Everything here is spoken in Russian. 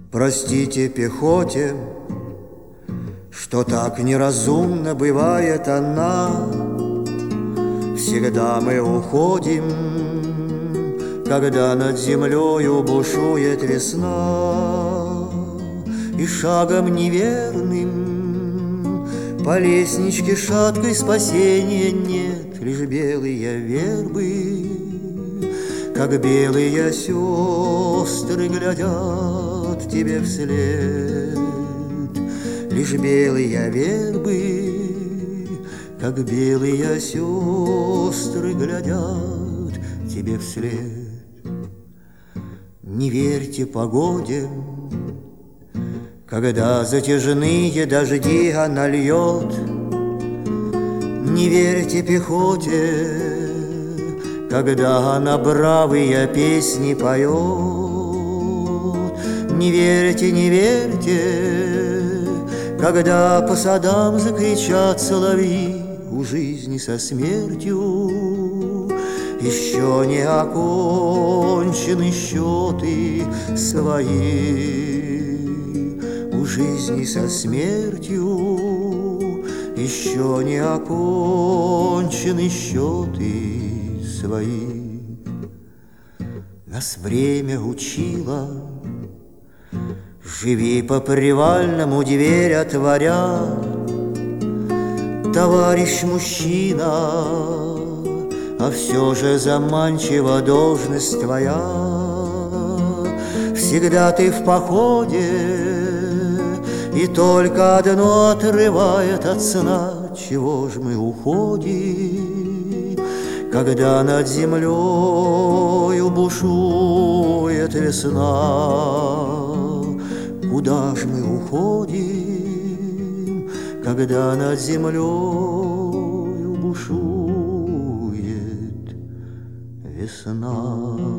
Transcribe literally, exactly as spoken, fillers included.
Простите пехоте, что так неразумно бывает она. Всегда мы уходим, когда над землею бушует весна, и шагом неверным по лестничке шаткой спасения нет, лишь белые вербы, как белые сестры, глядят тебе вслед. Лишь белые вербы, как белые сестры, глядят тебе вслед. Не верьте погоде, когда затяжные дожди она льет. Не верьте пехоте, когда она бравые песни поет. Не верьте, не верьте, когда по садам закричат соловьи. У жизни со смертью еще не окончены счеты свои. У жизни со смертью еще не окончены счеты свои. Нас время учило: живи по привальному, дверь отворя. Товарищ мужчина, а все же заманчива должность твоя. Всегда ты в походе, и только одно отрывает от сна. Чего ж мы уходим, когда над землею бушует весна? Куда ж мы уходим, когда над землею бушует весна?